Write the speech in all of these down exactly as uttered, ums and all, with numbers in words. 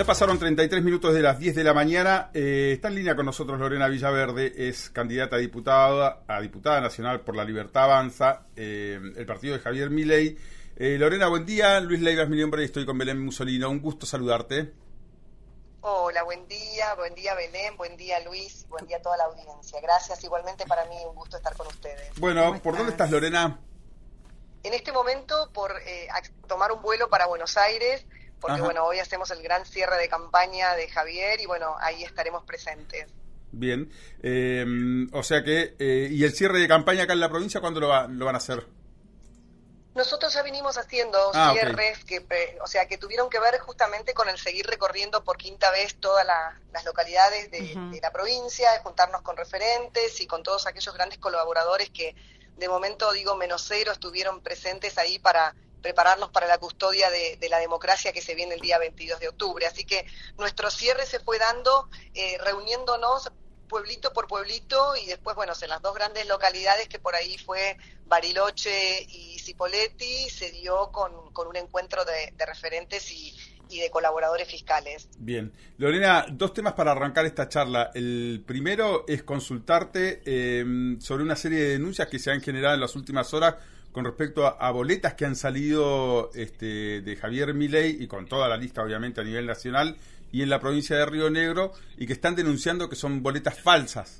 pasaron treinta y tres minutos de las diez de la mañana. Eh, está en línea con nosotros Lorena Villaverde, es candidata a diputada, a diputada nacional por La Libertad Avanza, eh, el partido de Javier Milei. Eh, Lorena, buen día. Luis Leiva es mi nombre y estoy con Belén Musolino. Un gusto saludarte. Hola, buen día, buen día Belén, buen día Luis, buen día a toda la audiencia. Gracias, igualmente para mí un gusto estar con ustedes. Bueno, ¿por dónde estás, Lorena? En este momento por eh, tomar un vuelo para Buenos Aires, porque Ajá. bueno, hoy hacemos el gran cierre de campaña de Javier y bueno, ahí estaremos presentes. Bien, eh, o sea que, eh, ¿y el cierre de campaña acá en la provincia cuándo lo, va, lo van a hacer? Nosotros ya vinimos haciendo ah, cierres okay. que, o sea, que tuvieron que ver justamente con el seguir recorriendo por quinta vez todas la, las localidades de, uh-huh. de la provincia, de juntarnos con referentes y con todos aquellos grandes colaboradores que de momento, digo, menos cero, estuvieron presentes ahí para prepararnos para la custodia de, de la democracia que se viene el día veintidós de octubre. Así que nuestro cierre se fue dando eh, reuniéndonos pueblito por pueblito y después, bueno, en las dos grandes localidades que por ahí fue Bariloche y Cipolletti, se dio con, con un encuentro de, de referentes y, y de colaboradores fiscales. Bien. Lorena, dos temas para arrancar esta charla. El primero es consultarte eh, sobre una serie de denuncias que se han generado en las últimas horas con respecto a, a boletas que han salido este, de Javier Milei y con toda la lista, obviamente, a nivel nacional y en la provincia de Río Negro, y que están denunciando que son boletas falsas.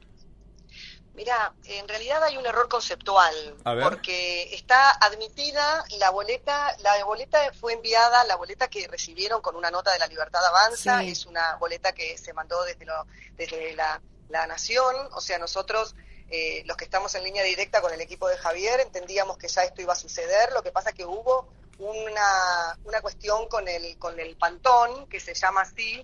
Mira, en realidad hay un error conceptual, porque está admitida la boleta, la boleta fue enviada, la boleta que recibieron con una nota de La Libertad Avanza, sí. Es una boleta que se mandó desde, lo, desde la, la Nación, o sea, nosotros, eh, los que estamos en línea directa con el equipo de Javier, entendíamos que ya esto iba a suceder, lo que pasa que hubo una, una cuestión con el, con el Pantón, que se llama así,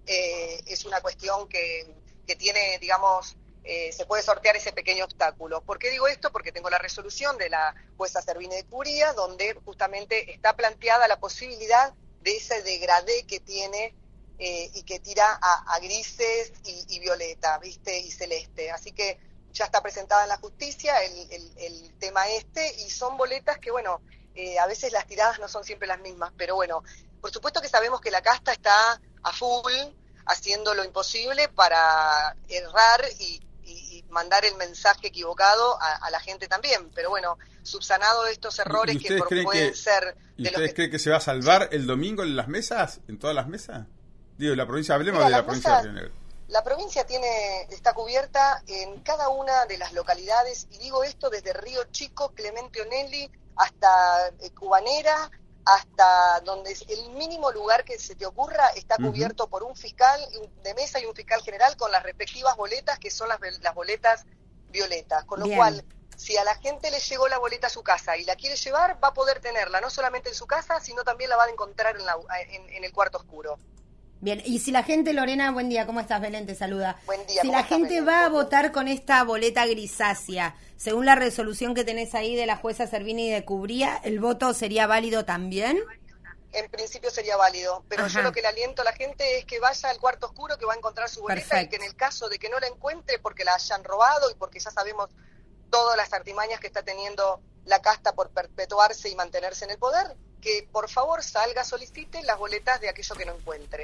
eh, es una cuestión que, que tiene, digamos, Eh, se puede sortear ese pequeño obstáculo. ¿Por qué digo esto? Porque tengo la resolución de la jueza Servine de Curía, donde justamente está planteada la posibilidad de ese degradé que tiene eh, y que tira a, a grises y, y violeta, ¿viste? Y celeste. Así que ya está presentada en la justicia el, el, el tema este, y son boletas que, bueno, eh, a veces las tiradas no son siempre las mismas, pero bueno, por supuesto que sabemos que la casta está a full, haciendo lo imposible para errar y y mandar el mensaje equivocado a, a la gente también, pero bueno, subsanado estos errores que por, pueden que, ser... ¿Y de ustedes los que... creen que se va a salvar sí. el domingo en las mesas, en todas las mesas? Digo, la provincia, hablemos Mira, de la, la provincia mesa, de Río Negro. La provincia tiene está cubierta en cada una de las localidades, y digo esto desde Río Chico, Clemente Onelli, hasta eh, Cubanera, hasta donde el mínimo lugar que se te ocurra está cubierto uh-huh. por un fiscal de mesa y un fiscal general con las respectivas boletas, que son las, las boletas violetas. Con lo Bien. cual, si a la gente le llegó la boleta a su casa y la quiere llevar, va a poder tenerla, no solamente en su casa, sino también la va a encontrar en, la, en, en el cuarto oscuro. Bien, y si la gente, Lorena, buen día, ¿cómo estás? Belén te saluda. Buen día. Si la estás, gente Belén? va a votar con esta boleta grisácea, según la resolución que tenés ahí de la jueza Servini de Cubría, ¿el voto sería válido también? En principio sería válido, pero Ajá. yo lo que le aliento a la gente es que vaya al cuarto oscuro, que va a encontrar su boleta. Perfecto. Y que en el caso de que no la encuentre porque la hayan robado y porque ya sabemos todas las artimañas que está teniendo la casta por perpetuarse y mantenerse en el poder, que por favor salga, solicite las boletas de aquello que no encuentre.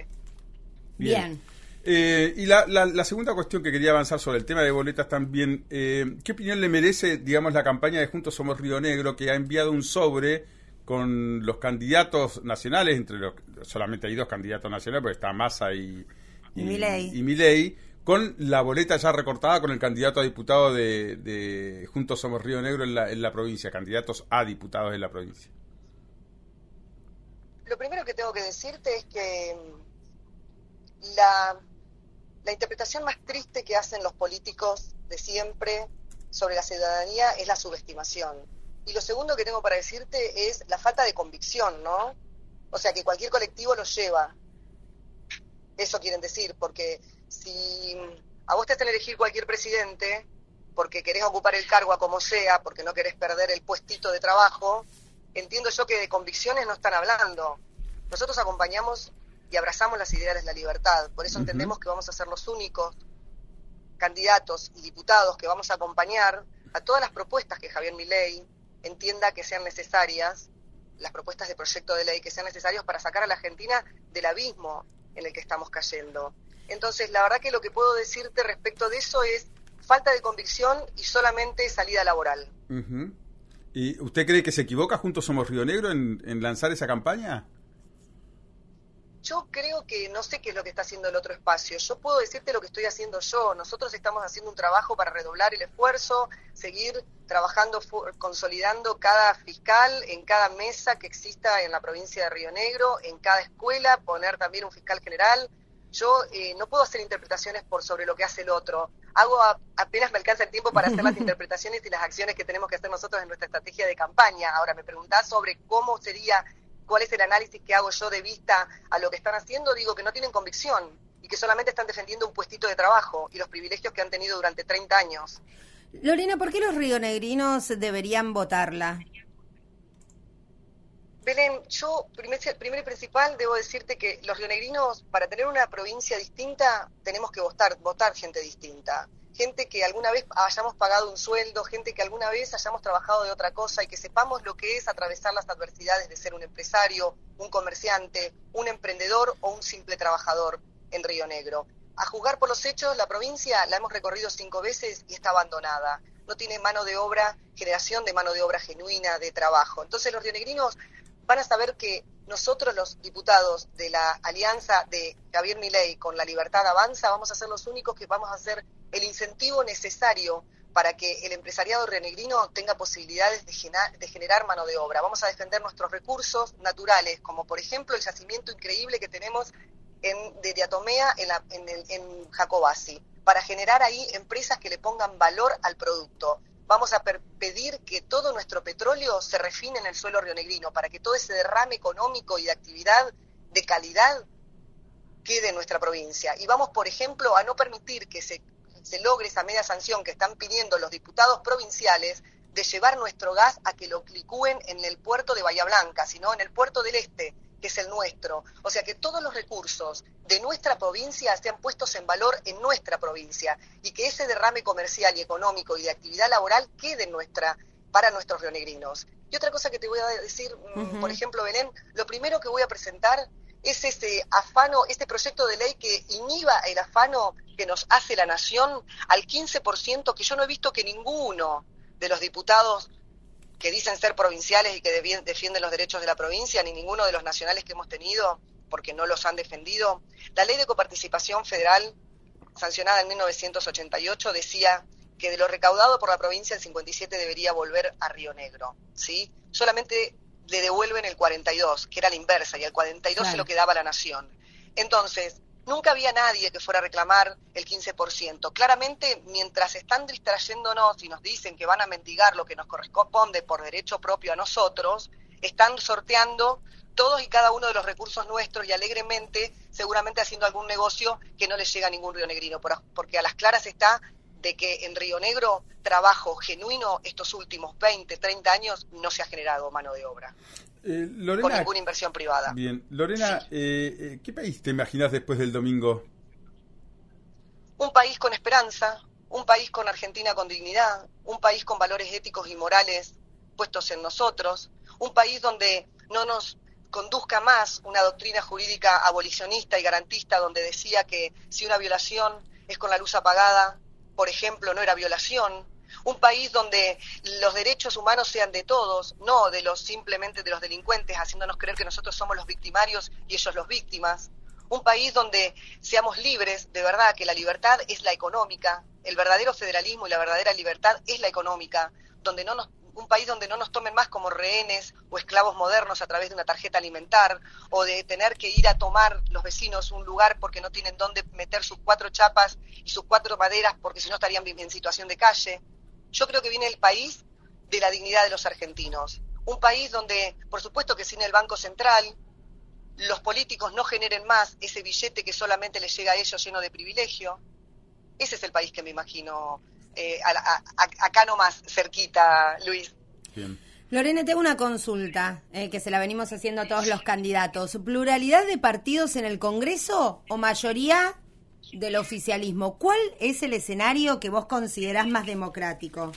Bien. Bien. Eh, y la, la, la segunda cuestión que quería avanzar sobre el tema de boletas también, eh, ¿qué opinión le merece, digamos, la campaña de Juntos Somos Río Negro, que ha enviado un sobre con los candidatos nacionales, entre los solamente hay dos candidatos nacionales, porque está Massa y, y, y Milei, y Milei, con la boleta ya recortada con el candidato a diputado de, de Juntos Somos Río Negro en la, en la provincia, candidatos a diputados en la provincia? Lo primero que tengo que decirte es que La, la interpretación más triste que hacen los políticos de siempre sobre la ciudadanía es la subestimación. Y lo segundo que tengo para decirte es la falta de convicción, ¿no? O sea, que cualquier colectivo lo lleva. Eso quieren decir, porque si a vos te hacen elegir cualquier presidente, porque querés ocupar el cargo a como sea, porque no querés perder el puestito de trabajo, entiendo yo que de convicciones no están hablando. Nosotros acompañamos y abrazamos las ideas de la libertad. Por eso uh-huh. entendemos que vamos a ser los únicos candidatos y diputados que vamos a acompañar a todas las propuestas que Javier Milei entienda que sean necesarias, las propuestas de proyecto de ley que sean necesarios para sacar a la Argentina del abismo en el que estamos cayendo. Entonces, la verdad que lo que puedo decirte respecto de eso es falta de convicción y solamente salida laboral. Uh-huh. ¿Y usted cree que se equivoca Juntos Somos Río Negro en, en lanzar esa campaña? Yo creo que no sé qué es lo que está haciendo el otro espacio. Yo puedo decirte lo que estoy haciendo yo. Nosotros estamos haciendo un trabajo para redoblar el esfuerzo, seguir trabajando, consolidando cada fiscal en cada mesa que exista en la provincia de Río Negro, en cada escuela, poner también un fiscal general. Yo eh, no puedo hacer interpretaciones por sobre lo que hace el otro. Hago a, apenas me alcanza el tiempo para hacer las interpretaciones y las acciones que tenemos que hacer nosotros en nuestra estrategia de campaña. Ahora, me preguntás sobre cómo sería, cuál es el análisis que hago yo de vista a lo que están haciendo. Digo que no tienen convicción y que solamente están defendiendo un puestito de trabajo y los privilegios que han tenido durante treinta años. Lorena, ¿por qué los rionegrinos deberían votarla? Belén, yo, primer, primero y principal, debo decirte que los rionegrinos, para tener una provincia distinta, tenemos que votar, votar gente distinta. Gente que alguna vez hayamos pagado un sueldo, gente que alguna vez hayamos trabajado de otra cosa y que sepamos lo que es atravesar las adversidades de ser un empresario, un comerciante, un emprendedor o un simple trabajador en Río Negro. A juzgar por los hechos, la provincia la hemos recorrido cinco veces y está abandonada. No tiene mano de obra, generación de mano de obra genuina, de trabajo. Entonces los rionegrinos van a saber que nosotros, los diputados de la alianza de Javier Milei con La Libertad Avanza, vamos a ser los únicos que vamos a hacer el incentivo necesario para que el empresariado rionegrino tenga posibilidades de generar, de generar mano de obra. Vamos a defender nuestros recursos naturales, como por ejemplo el yacimiento increíble que tenemos en, de Diatomea en, la, en, el, en Jacobasi, para generar ahí empresas que le pongan valor al producto. Vamos a pedir que todo nuestro petróleo se refine en el suelo rionegrino para que todo ese derrame económico y de actividad de calidad quede en nuestra provincia. Y vamos, por ejemplo, a no permitir que se, se logre esa media sanción que están pidiendo los diputados provinciales de llevar nuestro gas a que lo licúen en el puerto de Bahía Blanca, sino en el puerto del Este, que es el nuestro. O sea, que todos los recursos de nuestra provincia sean puestos en valor en nuestra provincia y que ese derrame comercial y económico y de actividad laboral quede en nuestra, para nuestros rionegrinos. Y otra cosa que te voy a decir, uh-huh. por ejemplo, Belén, lo primero que voy a presentar es ese afano, este proyecto de ley que inhiba el afano que nos hace la nación al quince por ciento, que yo no he visto que ninguno de los diputados que dicen ser provinciales y que defienden los derechos de la provincia, ni ninguno de los nacionales que hemos tenido, porque no los han defendido. La ley de coparticipación federal, sancionada en mil novecientos ochenta y ocho, decía que de lo recaudado por la provincia el cincuenta y siete por ciento debería volver a Río Negro, ¿sí? Solamente le devuelven el cuarenta y dos por ciento, que era la inversa, y el cuarenta y dos por ciento claro. se lo quedaba la nación. Entonces, nunca había nadie que fuera a reclamar el quince por ciento. Claramente, mientras están distrayéndonos y nos dicen que van a mendigar lo que nos corresponde por derecho propio a nosotros, están sorteando todos y cada uno de los recursos nuestros y alegremente, seguramente haciendo algún negocio que no les llega a ningún rionegrino, porque a las claras está de que en Río Negro trabajo genuino estos últimos veinte, treinta años no se ha generado mano de obra. Eh, Lorena, con ninguna inversión privada. Bien, Lorena, sí. eh, ¿qué país te imaginas después del domingo? Un país con esperanza, un país con Argentina con dignidad, un país con valores éticos y morales puestos en nosotros, un país donde no nos conduzca más una doctrina jurídica abolicionista y garantista donde decía que si una violación es con la luz apagada, por ejemplo, no era violación. Un país donde los derechos humanos sean de todos, no de los simplemente de los delincuentes, haciéndonos creer que nosotros somos los victimarios y ellos los víctimas. Un país donde seamos libres, de verdad, que la libertad es la económica, el verdadero federalismo y la verdadera libertad es la económica, donde no nos, un país donde no nos tomen más como rehenes o esclavos modernos a través de una tarjeta alimentar, o de tener que ir a tomar los vecinos un lugar porque no tienen dónde meter sus cuatro chapas y sus cuatro maderas porque si no estarían en situación de calle. Yo creo que viene el país de la dignidad de los argentinos. Un país donde, por supuesto que sin el Banco Central, los políticos no generen más ese billete que solamente les llega a ellos lleno de privilegio. Ese es el país que me imagino eh, a, a, a, acá nomás, cerquita, Luis. Bien. Lorena, tengo una consulta eh, que se la venimos haciendo a todos los candidatos. ¿Pluralidad de partidos en el Congreso o mayoría del oficialismo? ¿Cuál es el escenario que vos considerás más democrático?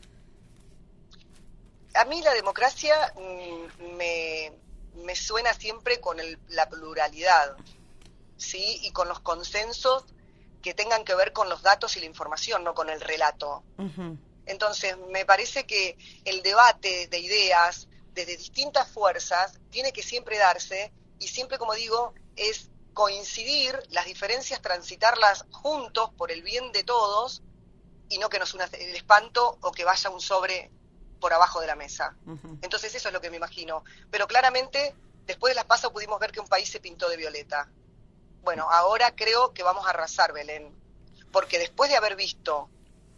A mí la democracia mmm, me, me suena siempre con el, la pluralidad. ¿sí? Y con los consensos que tengan que ver con los datos y la información, no con el relato. Uh-huh. Entonces, me parece que el debate de ideas desde distintas fuerzas tiene que siempre darse, y siempre, como digo, es coincidir, las diferencias, transitarlas juntos por el bien de todos, y no que nos una el espanto o que vaya un sobre por abajo de la mesa. Uh-huh. Entonces eso es lo que me imagino. Pero claramente, después de las PASO pudimos ver que un país se pintó de violeta. Bueno, ahora creo que vamos a arrasar, Belén, porque después de haber visto,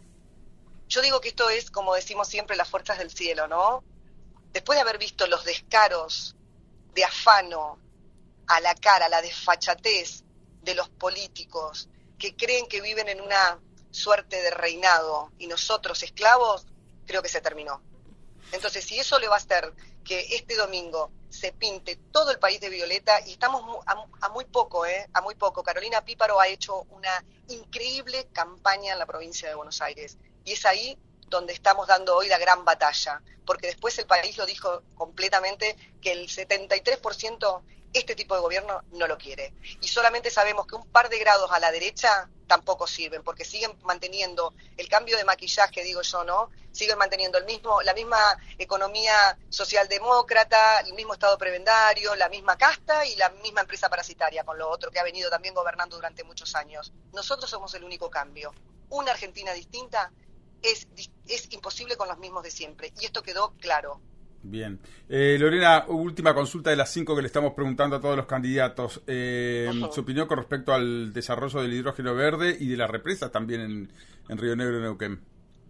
yo digo que esto es, como decimos siempre, las fuerzas del cielo, ¿no? Después de haber visto los descaros de afano a la cara, la desfachatez de los políticos que creen que viven en una suerte de reinado y nosotros esclavos, creo que se terminó. Entonces, si eso le va a hacer que este domingo se pinte todo el país de violeta, y estamos a, a muy poco, ¿eh? A muy poco. Carolina Píparo ha hecho una increíble campaña en la provincia de Buenos Aires, y es ahí donde estamos dando hoy la gran batalla, porque después el país lo dijo completamente, que el setenta y tres por ciento este tipo de gobierno no lo quiere. Y solamente sabemos que un par de grados a la derecha tampoco sirven, porque siguen manteniendo el cambio de maquillaje, digo yo, ¿no? Siguen manteniendo el mismo, la misma economía socialdemócrata, el mismo estado prebendario, la misma casta y la misma empresa parasitaria, con lo otro que ha venido también gobernando durante muchos años. Nosotros somos el único cambio. Una Argentina distinta es, es imposible con los mismos de siempre, y esto quedó claro. Bien. Eh, Lorena, última consulta de las cinco que le estamos preguntando a todos los candidatos. Eh, uh-huh. Su opinión con respecto al desarrollo del hidrógeno verde y de las represas también en, en Río Negro y Neuquén.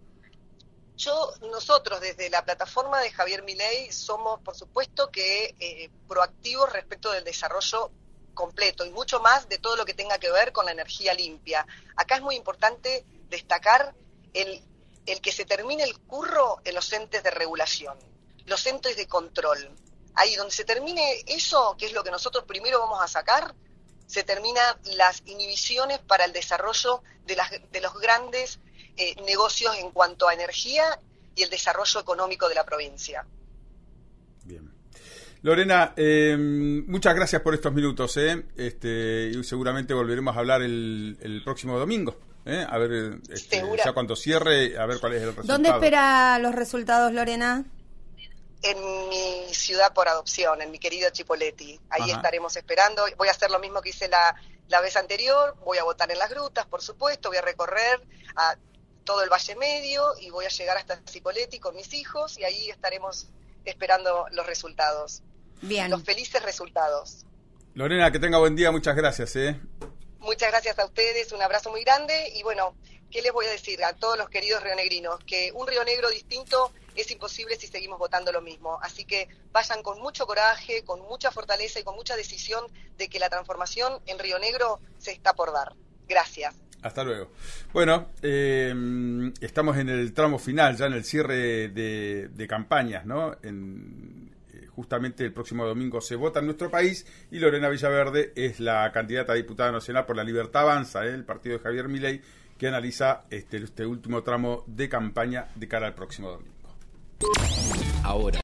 Yo, nosotros desde la plataforma de Javier Milei somos, por supuesto, que eh, proactivos respecto del desarrollo completo y mucho más de todo lo que tenga que ver con la energía limpia. Acá es muy importante destacar el, el que se termine el curro en los entes de regulación, los entes de control. Ahí donde se termine eso, que es lo que nosotros primero vamos a sacar, se terminan las inhibiciones para el desarrollo de, las, de los grandes eh, negocios en cuanto a energía y el desarrollo económico de la provincia. Bien. Lorena, eh, muchas gracias por estos minutos, ¿eh? Este, y seguramente volveremos a hablar el, el próximo domingo. ¿eh? A ver, este, ya cuando cierre, a ver cuál es el resultado. ¿Dónde espera los resultados, Lorena? En mi ciudad por adopción, en mi querido Chipoleti. Ahí Ajá. estaremos esperando. Voy a hacer lo mismo que hice la, la vez anterior. Voy a votar en las grutas, por supuesto. Voy a recorrer a todo el Valle Medio y voy a llegar hasta Chipoleti con mis hijos, y ahí estaremos esperando los resultados. Bien. Los felices resultados. Lorena, que tenga buen día. Muchas gracias. ¿eh? Muchas gracias a ustedes. Un abrazo muy grande. Y bueno, ¿qué les voy a decir a todos los queridos rionegrinos? Que un Río Negro distinto es imposible si seguimos votando lo mismo. Así que vayan con mucho coraje, con mucha fortaleza y con mucha decisión de que la transformación en Río Negro se está por dar. Gracias. Hasta luego. Bueno, eh, estamos en el tramo final, ya en el cierre de, de campañas, ¿no? En, eh, justamente el próximo domingo se vota en nuestro país y Lorena Villaverde es la candidata a diputada nacional por la Libertad Avanza, ¿eh? El partido de Javier Milei, que analiza este, este último tramo de campaña de cara al próximo domingo. Ahora.